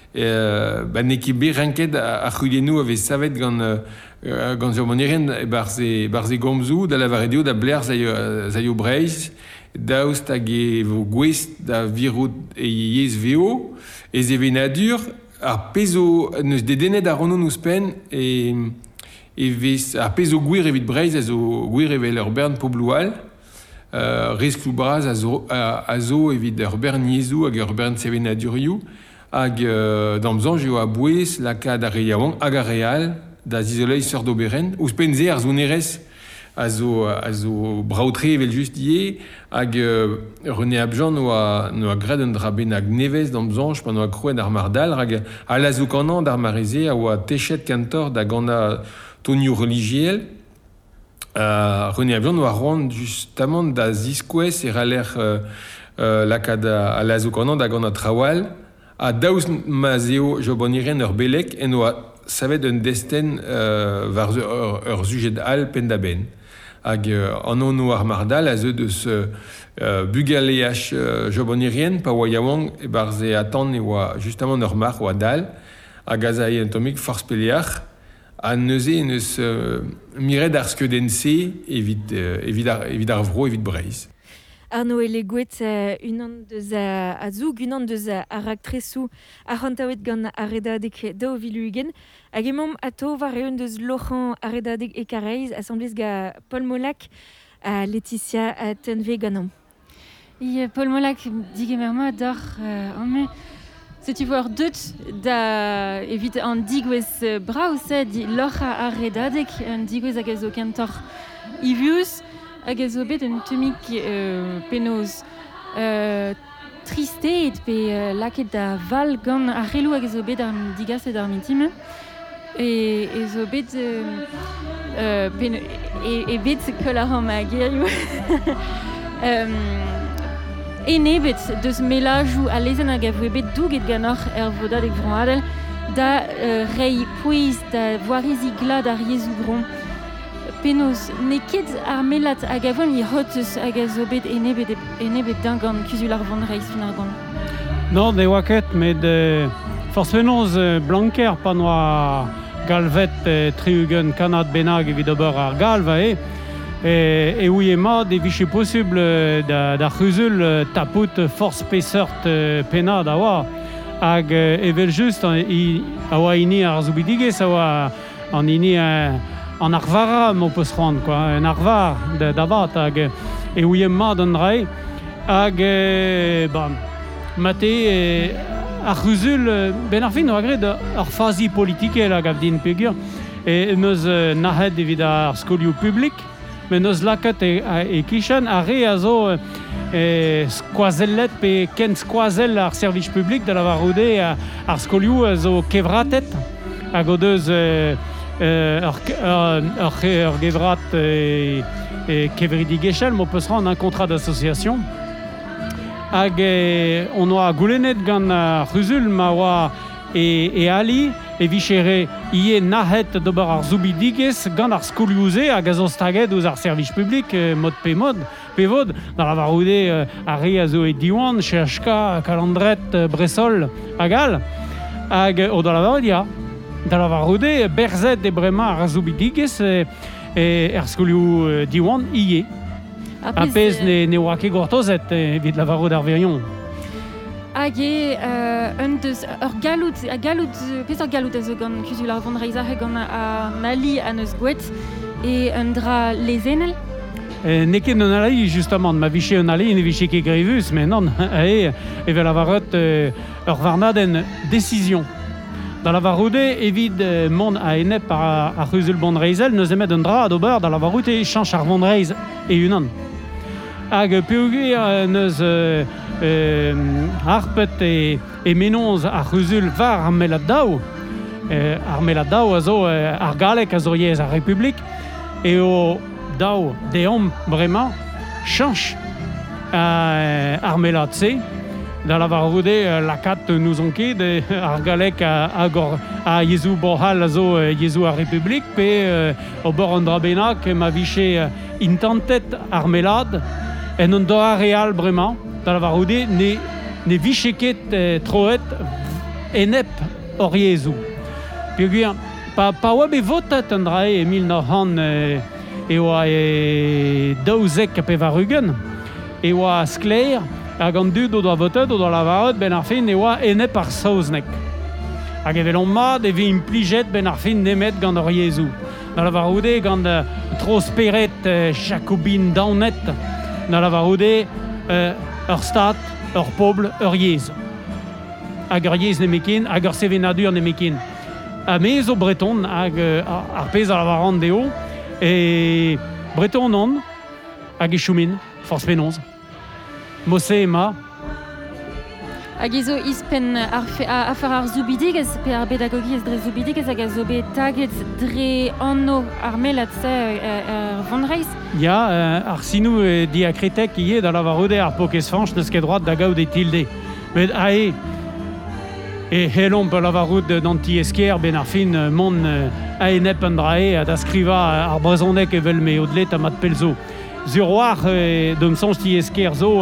n'équipé ranket à Julienou avec savet gant jamonirien et barze gomzou, da la varedio da blair zayo Breis, daoust hag vo gwest da virut e yes veo, et événadur, ar pezo neus dedenet a rono nous pen et vez ar pezo gwir evit Breizh a zo gwir evel ur bern pobloual risklou braz a zo evit ur bern niezou hag ur bern sevenadurioù hag damzanj eo a bouez lakad a reiaouan hag a real da zizoleiz seur d'oberen ouz penze ar zounerez a zo braotre evel just ie hag René Abjan no a gred un dra ben hag nevez damzanj pa no a kroet ar mardal hag a la zo kanan d'ar mareze a oa techet kantor da gant tonioù religiel René Abjan no a roan justement da ziskouez e raler lakad a la zo kanan da gant a trawal a daouz mazeo joboniren ur belek en oa savet un desten var ur zujet al pendaben. Hag an ono ar mardal a zeu deus bugaleach jobonirien pa oa yaouan e barze atan e oa justement ur mar oa dal hag a zae un tomik force peleach a neuze neus miret ar skeudense evit ar vro evit Breizh. Arno ele gouet unan deus a zoug, unan deus a raktresou a rantaouet gant a redadek dao vilugen. Hag emom ato var eun deus loc'han a redadek e kareiz, assemblez ga Paul Molac a Laetitia a tenve ganom. Paul Molac digemer ma d'ar anme. Se tu vois deut da evit an digwez braoused loc'ha a redadek an digwez hag a zo kentor ivius hag a zo bet un temik penoz tristet pe laket da val gant a relou hag a zo bet an digaset ar mitime e zo bet e bet kolaram a gerioù enebet deus melajou a lezen hag a voe bet douget gannoc'h vodadek vroadel da rei pouiz da voarizi glad ar yezou bron penaos neket ar melat hag a voen hoteus hag a zo bet enebet dingan kuzul ar vont reiz fin ar gant. Non, de waket, met force penaos blanker pa noa galvet triugen kanat benag evit ober ar galva e ouie mat e viche possible da c'huzul tapout force pesert pena da oa hag evel just a oa ini ar zoubidigez a oa an ini an ar vara mo peus c'hoant quoi, un ar var da vat hag e ouie mat an dra hag mate ar c'huzul ben ar fin o agred ar fazi politike la gav din pegur e neus nahet evit ar skolioù publik mais neus laket e kichan a re a zo skoazellet pe ken skoazel ar service publik da la varoude ar skolioù a zo kevratet hag o deus ur gevrat kevridigechel mo peus ran un contrat d'association hag on oa goulennet gant ar c'huzul ma oa e ali e vichere ie nahet d'ober ar zoubidigez gant ar skolioù-se hag a zo staget ouz ar service publik mod pevod da la varoude a re a zo e diwan CHK, Kalandret, Bressol hag al hag o da la varoude da la varoude berzet e brema ar zoubidigez ar skolioù diwan ie a pez ne oa ket gortozet evit la varoude ar verion. Hag un deus ur galout pez ur galout a zo gant kuzul ar vont reiz gant a nali a neus gouet e un dra lezenel. Neket un ali justement, ma viche un ali ne viche ket grevus, mais non, evel a varet ur varnadenn décision. Da la varoude evit mont a enep a Ruzul Bondreizel neus emet un dra d'ober da la varoude chanch ar Bondreiz e unan. Hag peogwir neus harpet e menons a Ruzul var ar melat daou. Ar melat daou a zo ar galek a zo yez ar Republik e o daou deom bremañ chanch ar melat se. Da la varoude lakat nous on ket ar galek a Yezou Borhal a zo Yezou a Republik pe o bord an dra bennak ma viche intentet ar melad en un doa real bremañ da la varoude ne viche ket troet enep or Yezou. Peogwir pa oa be votat an dra Emil Norhan e oa daouzek a pe varugen e oa skleir hag an dud o doa votet o doa la varot ben ar fin e oa enep ar saouznek. Hag evelon mat e ve implijet ben ar fin nemet gant ur Yezou. Da la varoude gant tro speret jacobin daonet da la varoude ur stat, ur pobl, ur Yez. Hag ur Yez nemekin, hag ur sevenadur nemekin. A me zo breton hag ar pez a la varant deo e breton on hag e choumin, force penonz. Mosse ema. Hag ezo ispen afar ar zoubidigez pe ar bedagogi ez dre zoubidigez hag a zo bet taget dre anno ar melat se ar Vondreiz. Ya, ar sinou di a kretek ie da la varoude ar pokez fanch neus ket droat da gaout e tilde. Met ae e helon pe la varoude d'anti esker ben ar fin mon a enep an drae a da skriva ar brezhonnek evel me odlet a mat pelzo. Sur war d'om sonj ti esker zo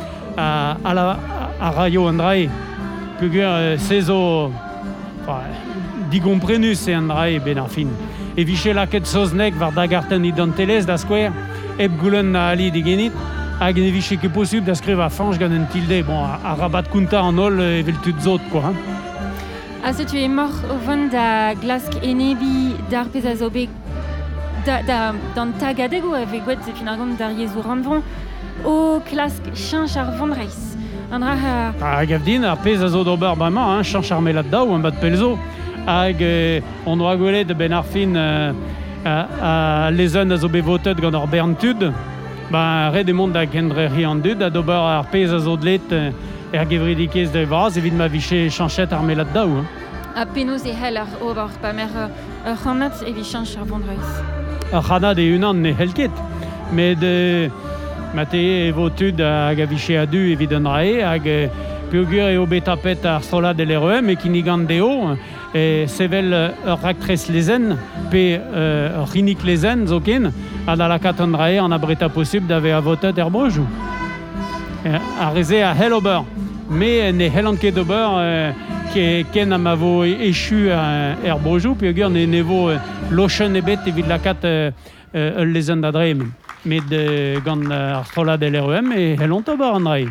a raio an drae. Peogwir se zo digomprenus e an drae ben ar fin. E viche laket soznek var da garten idantelez da skwer eb goulenn na ali digenit hag ne viche ket posib da skriva fanch gant en tilde. Bon, a rabat kounta an ol evel tud zot, quoi. Se tu es mort o vant da glask enebi d'ar pez a zo bet d'an tagadego ave gwet fin ar gant d'ar Yezou Randvon o klask chanch ar Vondreiz. An dra hag avdin ar pez a zo d'ober bremañ, chanch ar melat daou an bat pelzo. Hag on doa gwelet ben ar fin a lezen a zo bet votet gant ar berntud. Red e mont da kendreri an dud a d'ober ar pez a zo dlet gevridikez de vaz evit ma viche chanchet ar melat daou. A penaos e hel ar ober pa mer ur c'hanat evit chanch ar Vondreiz. Ar c'hanat e unan ne helket. Met mate e votud hag a viche a du evit an rae hag peogwir eo bet tapet ar strolad e l'REM e kinigant deo sevel ur raktres lezen pe ur rinik lezen zo ken a da lakat an rae an a breta posib d'ave a votat er brojou. A reze a hel ober. Me ne hel an ket ober ken am avo echu er brojou peogwir ne vo lochen ebet evit lakat ul lezen da dreem. Met gant ar strolad e l'REM e hel an ober an rae.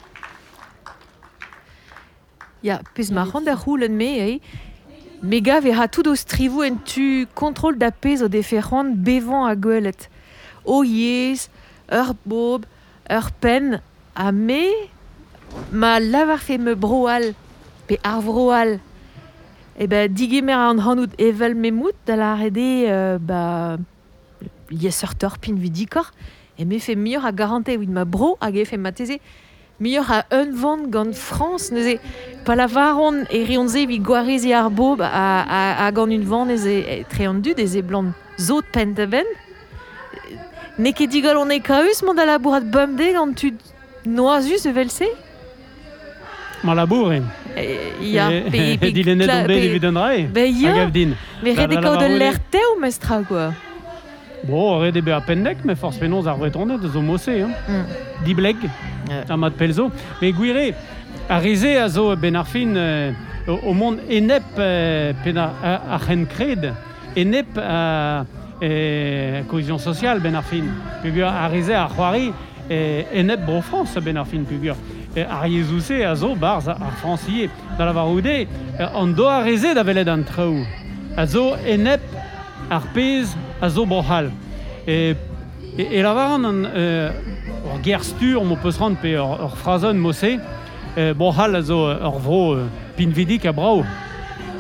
Ya, pez marrant da c'houlenn me, mega ve ha tout o strivou en tu kontrol da pez o deferrand bevan a gwelet. O yez, ur bob, ur pen, a me, ma lavar fe me broal, pe ar vroal. E digemer an hanout evel memout da la rede, yes ur torpin vidikor, e me fe miur a garante oud ma bro hag e fe ma teze. Miur a un vant gant France, neuze pa la varon e rionze vi gwarezi ar bob a gant un vant neuze trean dud eze blant zot pent ben. Ne ket digol on e kaus mont a labourat bumde gant tu noazus evel se? Ma labourin. Ya, pe dilenet dombe evit an rae. Ya, me rede kao de l'air teo mestra, quoi. Bon, red ebe a pendek, me force penons ar vretronet zo mosse, di bleg, a mat pelzo. Me gwire, a reze a zo ben ar fin o mont enep pen a c'hen kred, enep a cohésion sociale ben ar fin. Pugur a reze a c'hoari enep bro France ben ar fin pugur. Ar Yezouse a zo barz ar francier. Da la varoude, an do a reze da velet an traoù. A zo enep ar pez a zo Borhal. Et la varan ur gerstur mo peus rand pe ur frazon mosse Borhal a zo ur vro pinvidik a brao.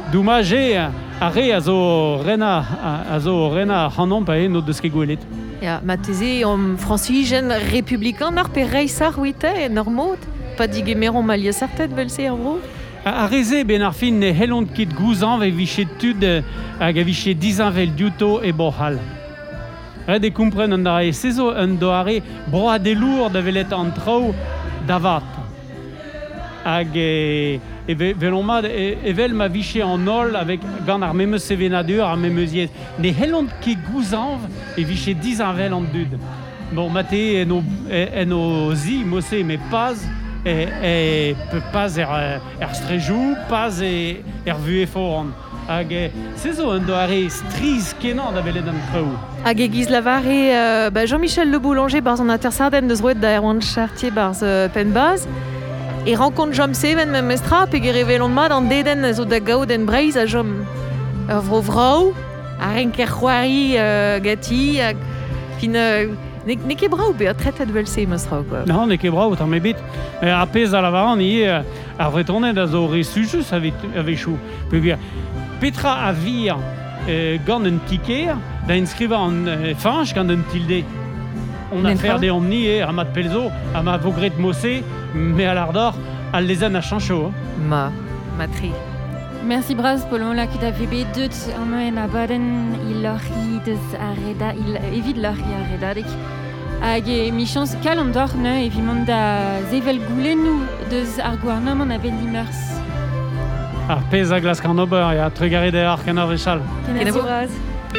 Doumaje are a zo rena hanom pa no deus ket gwelet. Ja, ma teze francigen républicain ar pe reisar wite en ar mod. Pa digemeron malia sartet vel se en ro. A reze ben ar fin ne helont ket gouzan ve vichet tud hag a vichet dizan vel diouto e bohal. Red e kompren an da e sezo un doare broa de lour da velet an trao davat. Hag velon mat evel ma vichet an ol avec gant ar memeus sevenadur ar memeuziet. Ne helont ket gouzan e vichet dizan vel an dud. Bon, mate en zi mosse me paz pas strejou, pas vu foran. Hag se zo un doare striz kenan da velet an trao. Hag egiz lavare Jean-Michel Le Boulanger barz an Intersardenn deus roet da Erwan Chartier barz Penbaz. E renkonт jom seven me mestra pe ge revelon mat an deden zo da gaout en breiz a jom ur vrou a renker c'hoari gati hag fin ne ket brao be a tretet vel se mestra. Non, ne ket brao, tamm ebet. A pez a lavaran ar vretornet a zo re sujus ave chou. Petra a vir gant un tiker da inskriva an fanch gant un tilde. On a fer de omni a mat pelzo, a ma vogret mosse, me a lardor, al lezen a chancho. Ma tri. Merci braz Paul Molac da vebe deut an a baden il lorri deus arreda, il evit lorri arredadik. Hag mi chans kalandor ne evimant da zevel goulennou deus ar gouarnom an a ben limers. Ar pez a glas kan ober ya trugaret e ar kenar vechal. Merci braz.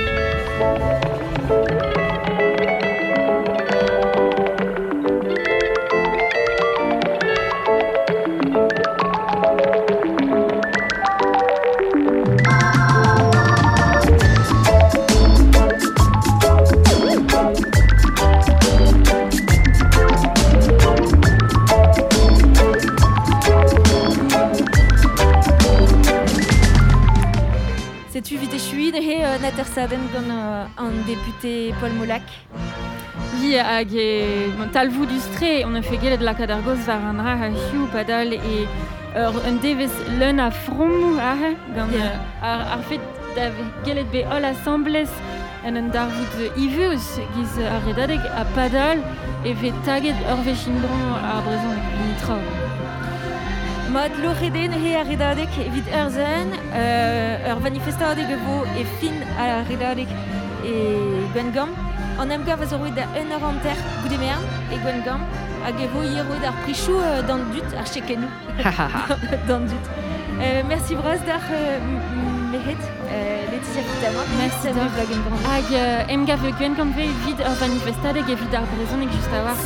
Intersaden gant an député Paul Molac. Vi hag talvou du stre, on a fait gelet lakaat ar goz war an ra a hiou padal e un devez leun a fromou gant ar fet da gelet be ol assemblez en un darvout iveus giz ar redadeg a padal e vet taget ur vechindron ar brezon nitra. Mod loreden he a redadek evit urzen, ur manifestadeg vo e fin a redadek e Gwengam. An emgav a zo roet da un ur anter goudemern e Gwengam, hag e vo hier roet ar prichou dan dut ar chekenou. Dan dut. Merci braz d'ar mehet, Laetitia Fitamak. Merci d'ar Gwengam. Hag emgav Gwengam ve vid ur manifestadeg evit ar brezon eg just a war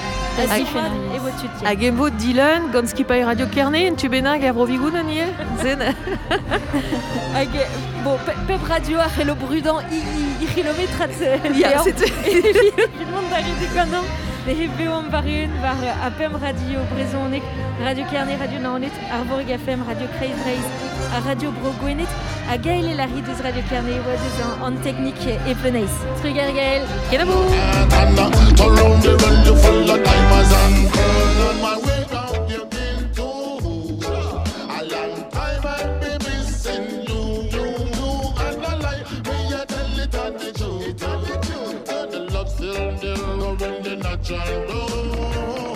hag embo Dylan gant skipay Radio Kerne en tu benag ar brovigoun an ie zen. Hag bon pep radio ar c'helo brudan i kilometrat ya c'est tout le monde d'arriver quand ne he beom varun var apem radio brezonek Radio Kerne Radio Naonet Arborg FM Radio Kreis Reis a Radio Brogwenet a Gaël et Larry deus Radio Kerne oa deus an technique e pleneiz. Trugar Gaël. Kenabo. Natural